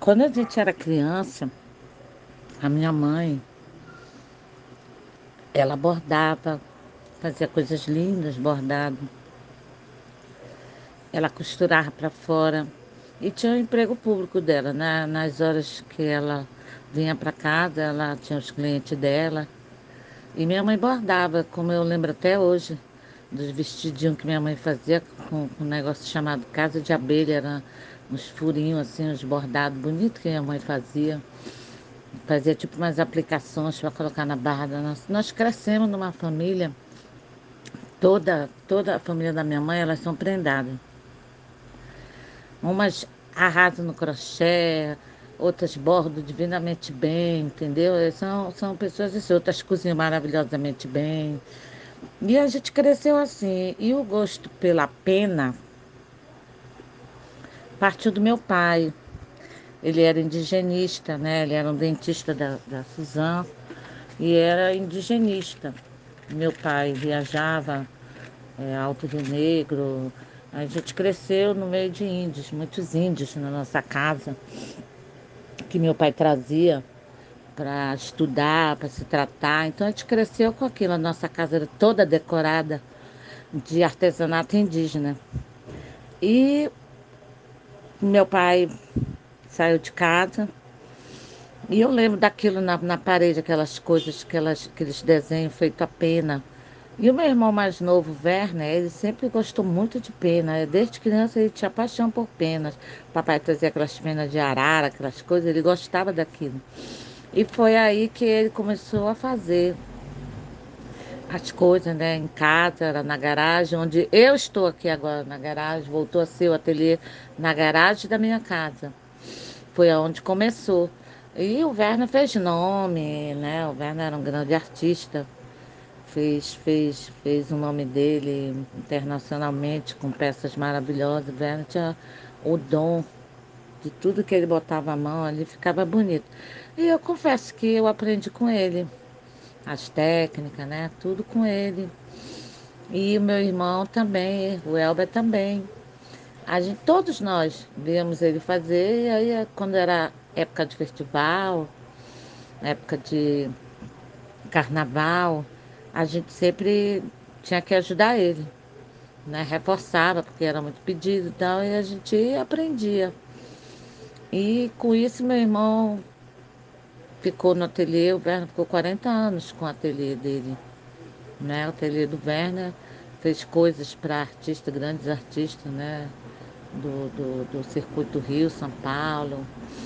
Quando a gente era criança, a minha mãe, ela bordava, fazia coisas lindas, bordado. Ela costurava para fora e tinha o emprego público dela. Nas horas que ela vinha para casa, ela tinha os clientes dela. E minha mãe bordava, como eu lembro até hoje, dos vestidinhos que minha mãe fazia com um negócio chamado casa de abelha. Era uns furinhos assim, uns bordados bonitos que minha mãe fazia. Fazia tipo umas aplicações para colocar na barra da nossa. Nós crescemos numa família, toda a família da minha mãe, elas são prendadas. Umas arrasam no crochê, outras bordam divinamente bem, entendeu? São pessoas assim, outras cozinham maravilhosamente bem. E a gente cresceu assim. E o gosto pela pena partiu do meu pai. Ele era indigenista, né? Ele era um dentista da Suzano e era indigenista. Meu pai viajava, Alto Rio Negro. A gente cresceu no meio de índios, muitos índios na nossa casa, que meu pai trazia para estudar, para se tratar. Então a gente cresceu com aquilo. A nossa casa era toda decorada de artesanato indígena. E meu pai saiu de casa e eu lembro daquilo na parede, aquelas coisas, aqueles desenhos feitos a pena. E o meu irmão mais novo, Werner, ele sempre gostou muito de pena. Desde criança ele tinha paixão por penas. Papai trazia aquelas penas de arara, aquelas coisas, ele gostava daquilo. E foi aí que ele começou a fazer as coisas, né? Em casa, era na garagem, onde eu estou aqui agora, na garagem. Voltou a ser o ateliê na garagem da minha casa. Foi aonde começou. E o Werner fez nome, né? O Werner era um grande artista. Fez o nome dele internacionalmente com peças maravilhosas. O Werner tinha o dom de tudo que ele botava a mão ali, ficava bonito. E eu confesso que eu aprendi com ele as técnicas, né? Tudo com ele. E o meu irmão também, o Elber também. Todos nós víamos ele fazer, e aí quando era época de festival, época de carnaval, a gente sempre tinha que ajudar ele, né? Reforçava, porque era muito pedido e tal, e a gente aprendia. E com isso meu irmão ficou no ateliê, o Werner ficou 40 anos com o ateliê dele, né? O ateliê do Werner fez coisas para artistas, grandes artistas, né? Do Circuito Rio, São Paulo.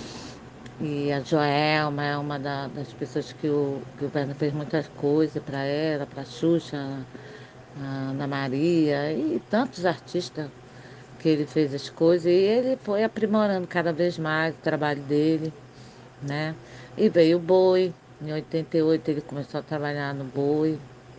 E a Joelma é uma das pessoas que o Werner fez muitas coisas para ela, para a Xuxa, a Ana Maria e tantos artistas que ele fez as coisas. E ele foi aprimorando cada vez mais o trabalho dele, né? E veio o Boi. Em 88 ele começou a trabalhar no Boi.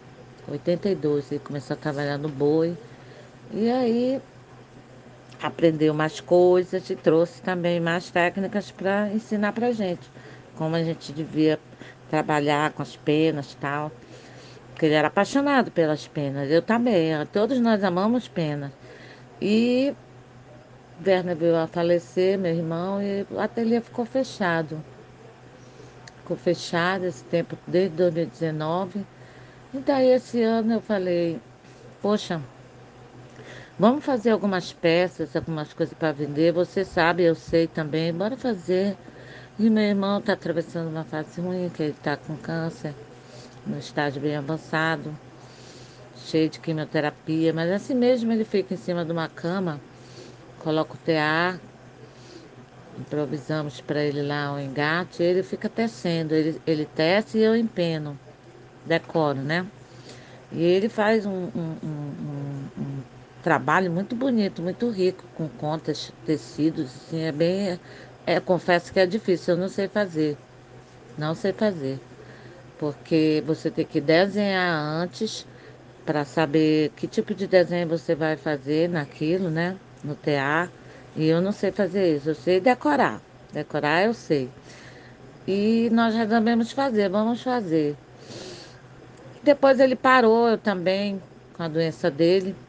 82 ele começou a trabalhar no Boi. E aí aprendeu mais coisas e trouxe também mais técnicas para ensinar para gente como a gente devia trabalhar com as penas e tal. Porque ele era apaixonado pelas penas, eu também, todos nós amamos penas. E Werner veio a falecer, meu irmão, e o ateliê ficou fechado. Ficou fechado esse tempo desde 2019. E daí esse ano eu falei, poxa, vamos fazer algumas peças, algumas coisas para vender. Você sabe, eu sei também. Bora fazer. E meu irmão está atravessando uma fase ruim, que ele está com câncer, no estágio bem avançado, cheio de quimioterapia. Mas assim mesmo ele fica em cima de uma cama, coloca o TA, improvisamos para ele lá um engate, e ele fica tecendo. Ele tece e eu empeno, decoro, né? E ele faz um trabalho muito bonito, muito rico, com contas, tecidos, assim, é bem. Confesso que é difícil, eu não sei fazer. Não sei fazer. Porque você tem que desenhar antes para saber que tipo de desenho você vai fazer naquilo, né? No TA. E eu não sei fazer isso, eu sei decorar. Decorar eu sei. E nós resolvemos fazer, vamos fazer. Depois ele parou, eu também, com a doença dele.